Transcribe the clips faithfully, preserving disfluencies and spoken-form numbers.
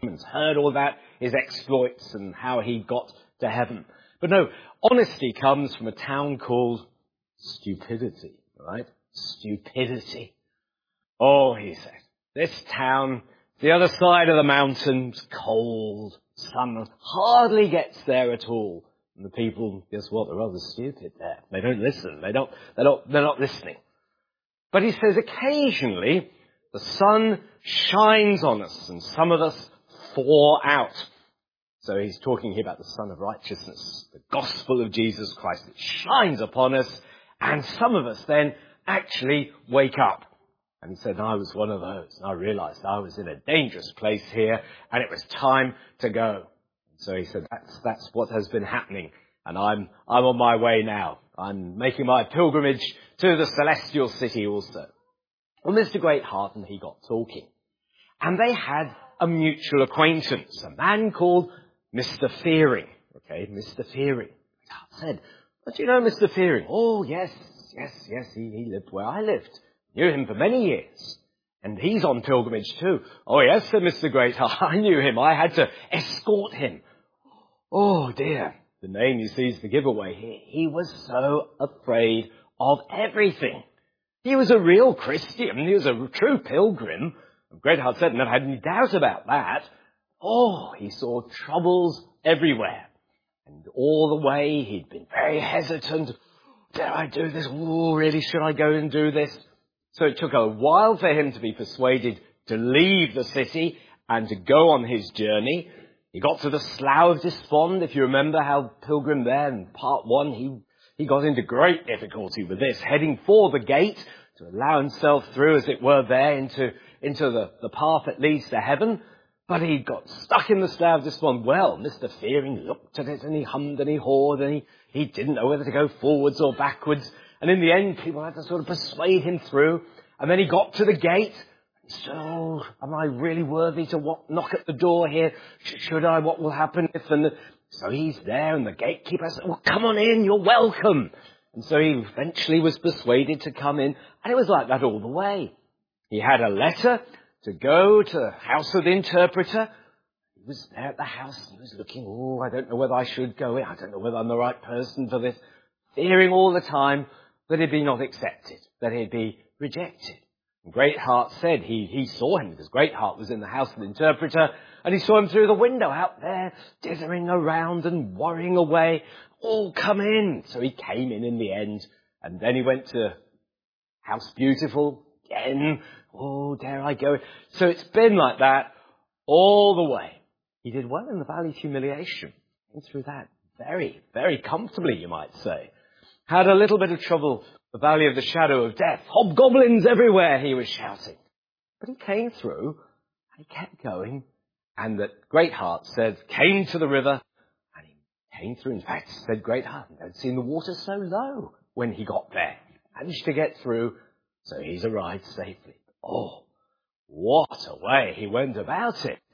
and heard all that, his exploits and how he got to heaven. But no, honesty comes from a town called stupidity, right? Stupidity. Oh, he said, this town, the other side of the mountains, cold, sun hardly gets there at all. And the people, guess what, they're rather stupid there. They don't listen. They don't, they're not, they're not listening. But he says occasionally the sun shines on us and some of us thaw out. So he's talking here about the Son of Righteousness, the gospel of Jesus Christ. It shines upon us and some of us then actually wake up. And he said, I was one of those. And I realized I was in a dangerous place here and it was time to go. So he said, that's, that's what has been happening. And I'm, I'm on my way now. I'm making my pilgrimage to the celestial city also. Well, Mister Greatheart and he got talking. And they had a mutual acquaintance, a man called Mister Fearing. Okay, Mister Fearing. I said, but you know Mister Fearing? Oh, yes, yes, yes, he, he lived where I lived. Knew him for many years. And he's on pilgrimage too. Oh, yes, said Mister Greatheart. I knew him. I had to escort him. Oh, dear. The name, you see, is the giveaway here. He was so afraid of everything. He was a real Christian. He was a true pilgrim. Greatheart said, never had any doubt about that. Oh, he saw troubles everywhere. And all the way, he'd been very hesitant. Dare I do this? Oh, really, should I go and do this? So it took a while for him to be persuaded to leave the city and to go on his journey. He got to the Slough of Despond, if you remember how Pilgrim there in part one, he, he got into great difficulty with this, heading for the gate to allow himself through, as it were, there into, into the, the path that leads to heaven. But he got stuck in the Slough of Despond. Well, Mister Fearing looked at it and he hummed and he hawed and he, he didn't know whether to go forwards or backwards. And in the end, people had to sort of persuade him through. And then he got to the gate. So, am I really worthy to what, knock at the door here? Should I? What will happen if? And the, so he's there and the gatekeeper said, well, come on in, you're welcome. And so he eventually was persuaded to come in. And it was like that all the way. He had a letter to go to the house of the interpreter. He was there at the house and he was looking, oh, I don't know whether I should go in. I don't know whether I'm the right person for this. Fearing all the time that he'd be not accepted, that he'd be rejected. And Greatheart said he, he saw him because Greatheart was in the house of the interpreter and he saw him through the window out there dithering around and worrying away. Oh, come in. So he came in in the end and then he went to House Beautiful again. Oh, dare I go? So it's been like that all the way. He did well in the Valley of Humiliation. Went through that very, very comfortably, you might say. Had a little bit of trouble, the Valley of the Shadow of Death. Hobgoblins everywhere, he was shouting. But he came through and he kept going. And that Greatheart said, came to the river and he came through. In fact, said Greatheart, I'd seen the water so low when he got there. Managed to get through, so he's arrived safely. Oh, what a way he went about it.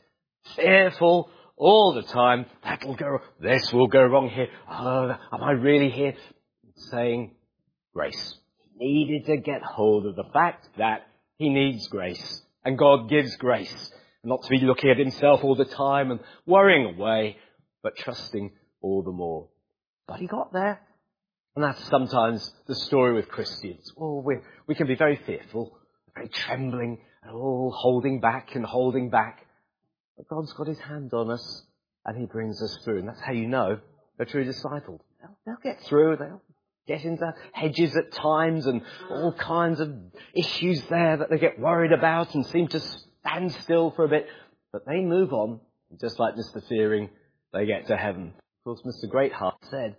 Fearful all the time. That'll go, this will go wrong here. Oh, am I really here? Saying grace. He needed to get hold of the fact that he needs grace. And God gives grace. Not to be looking at himself all the time and worrying away, but trusting all the more. But he got there. And that's sometimes the story with Christians. Oh, we we can be very fearful, very trembling, and all holding back and holding back. But God's got his hand on us, and he brings us through. And that's how you know a true disciple. They'll, they'll get through. They'll get into hedges at times and all kinds of issues there that they get worried about and seem to stand still for a bit. But they move on. Just like Mister Fearing, they get to heaven. Of course, Mister Greatheart said,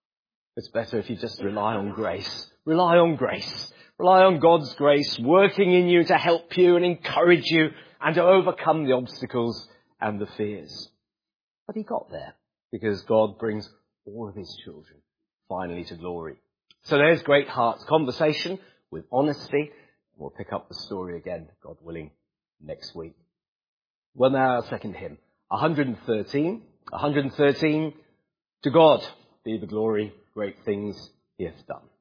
it's better if you just rely on grace. Rely on grace. Rely on God's grace working in you to help you and encourage you and to overcome the obstacles and the fears. But he got there because God brings all of his children finally to glory. So there's Greatheart's conversation with honesty. We'll pick up the story again, God willing, next week. Well, now our second hymn, one hundred thirteen. one hundred thirteen, to God be the glory, great things he hath done.